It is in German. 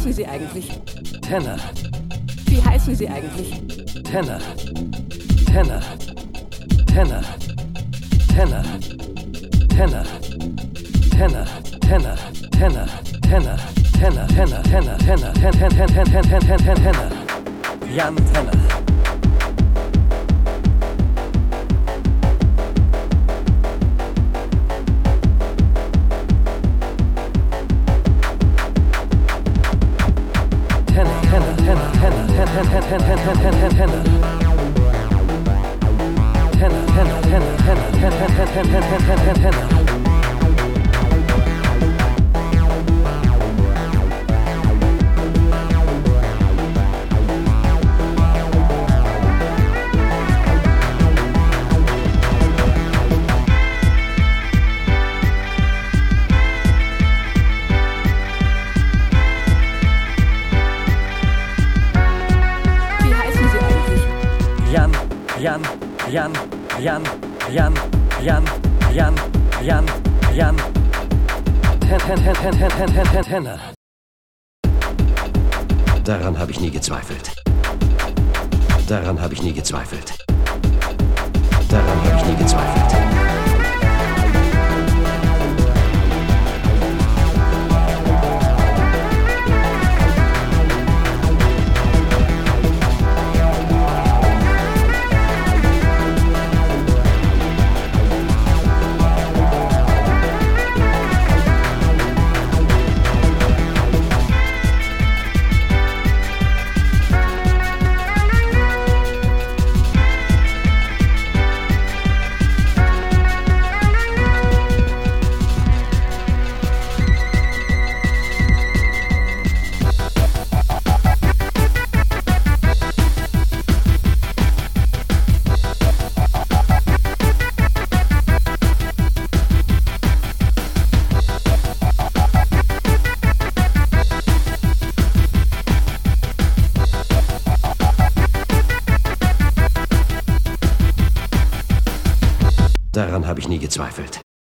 heißen Sie eigentlich? Tenor. Wie heißen Sie eigentlich? Tenor. Tenor. Tenor. Tenor. Tenor. Tenor. Tenor. Tenor. Tenor. Tenor. Tenor. Tenor. Tenor. Tenor. Tenor. Jan Tenor. Jan. Tenor. Daran habe ich nie gezweifelt. Daran habe ich nie gezweifelt. Daran habe ich nie gezweifelt. Daran habe ich nie gezweifelt.